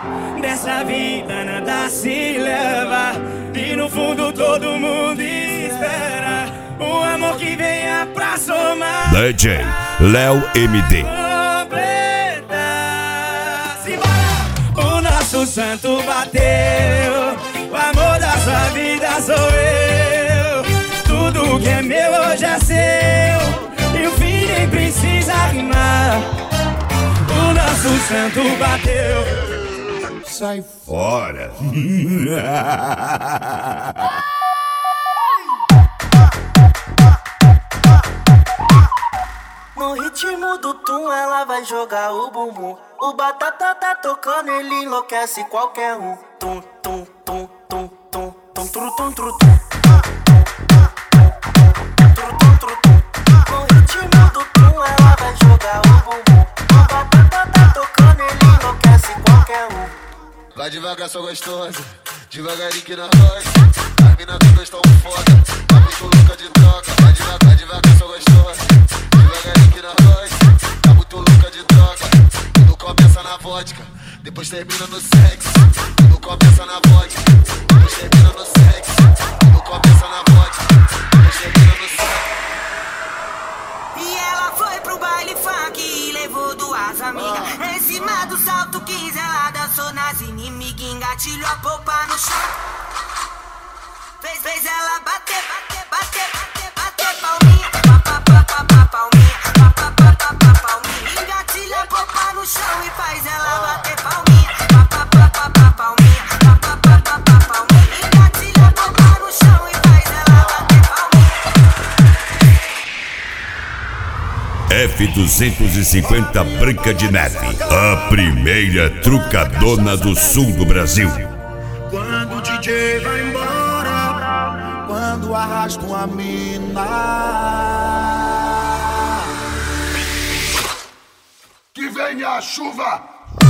Dessa vida nada se leva, e no fundo todo mundo espera o amor que venha pra somar. DJ Léo MD. O nosso santo bateu, o amor da sua vida sou eu. Tudo que é meu hoje é seu, e o fim nem precisa rimar. O nosso santo bateu. Sai fora. No ritmo do tum ela vai jogar o bumbum. O Batata tá tocando, ele enlouquece qualquer um. Tum, tum, tum, tum, tum, tum, tru, tum, tru, tum. No ritmo do tum ela vai jogar o bumbum. O Batata tá tocando, ele enlouquece qualquer um. Vai devagar, sou gostosa, devagarinho que na roda. As mina todas tão foda, tá muito louca de troca. Vai devagar, sou gostosa, devagarinho que na roda. Tá muito louca de troca. Tudo começa na vodka, depois termina no sexo. Tudo começa na vodka, depois termina no sexo. Tudo começa na vodka, depois termina no sexo. E ela foi pro baile funk e levou duas amigas. Em cima do salto 15 ela dançou nas inimigas, engatilhou a polpa no chão. Fez ela bater, bater, bater, bater, bater palminha. Palminha, palminha. Engatilha a polpa no chão e faz ela bater palminha. Palminha, palminha. Engatilha a polpa no chão e faz ela bater palminha. F-250 Branca de Neve, a primeira trucadona do sul do Brasil. Quando o DJ vai embora, quando arrasta uma mina, Que venha a chuva!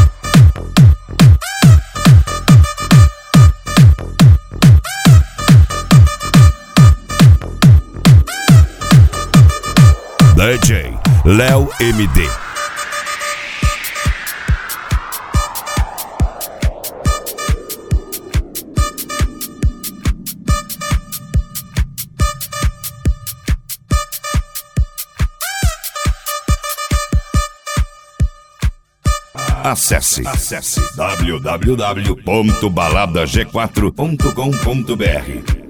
DJ Léo MD. Acesse www.baladag4.com.br